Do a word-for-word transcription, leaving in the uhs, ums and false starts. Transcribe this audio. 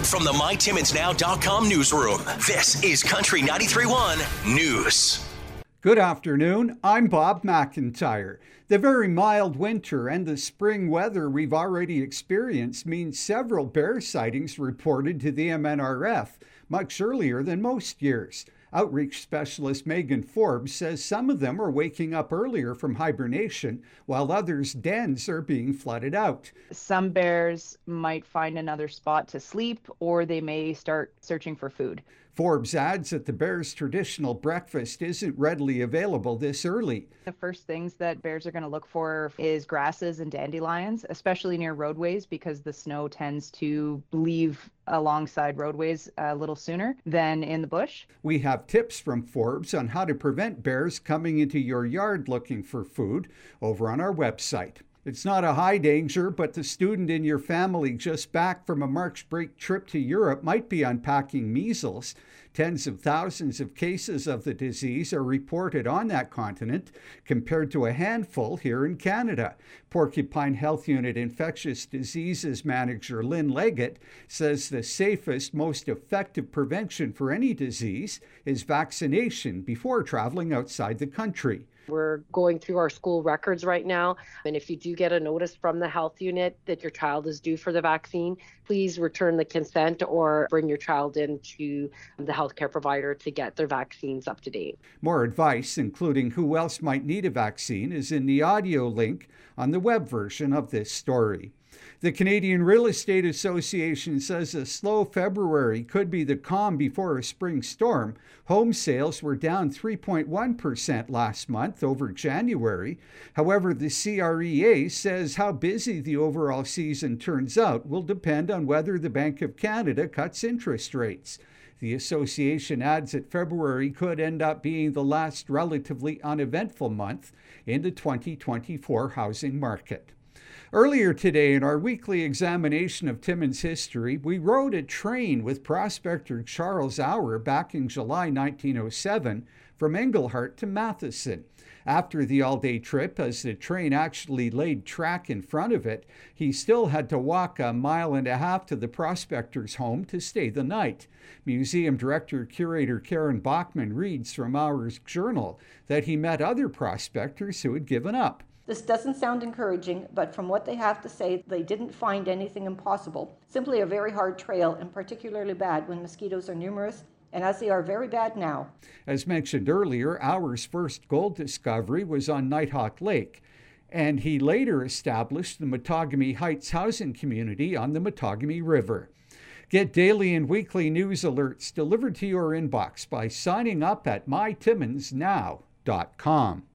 From the my timmins now dot com newsroom, this is Country ninety-three point one News. Good afternoon, I'm Bob McIntyre. The very mild winter and the spring weather we've already experienced means several bear sightings reported to the M N R F much earlier than most years. Outreach specialist Megan Forbes says some of them are waking up earlier from hibernation, while others' dens are being flooded out. Some bears might find another spot to sleep, or they may start searching for food. Forbes adds that the bears' traditional breakfast isn't readily available this early. The first things that bears are going to look for is grasses and dandelions, especially near roadways, because the snow tends to leave alongside roadways a little sooner than in the bush. We have tips from Forbes on how to prevent bears coming into your yard looking for food over on our website. It's not a high danger, but the student in your family just back from a March break trip to Europe might be unpacking measles. Tens of thousands of cases of the disease are reported on that continent, compared to a handful here in Canada. Porcupine Health Unit Infectious Diseases Manager Lynn Leggett says the safest, most effective prevention for any disease is vaccination before traveling outside the country. We're going through our school records right now, and if you do get a notice from the health unit that your child is due for the vaccine, please return the consent or bring your child in to the healthcare provider to get their vaccines up to date. More advice, including who else might need a vaccine, is in the audio link on the web version of this story. The Canadian Real Estate Association says a slow February could be the calm before a spring storm. Home sales were down three point one percent last month over January. However, the C R E A says how busy the overall season turns out will depend on whether the Bank of Canada cuts interest rates. The association adds that February could end up being the last relatively uneventful month in the twenty twenty-four housing market. Earlier today, in our weekly examination of Timmins history, we rode a train with prospector Charles Auer back in July nineteen oh seven from Englehart to Matheson. After the all-day trip, as the train actually laid track in front of it, he still had to walk a mile and a half to the prospector's home to stay the night. Museum Director-Curator Karen Bachman reads from Auer's journal that he met other prospectors who had given up. This doesn't sound encouraging, but from what they have to say, they didn't find anything impossible. Simply a very hard trail, and particularly bad when mosquitoes are numerous, and as they are very bad now. As mentioned earlier, Auer's first gold discovery was on Nighthawk Lake, and he later established the Matagami Heights housing community on the Matagami River. Get daily and weekly news alerts delivered to your inbox by signing up at my timmins now dot com.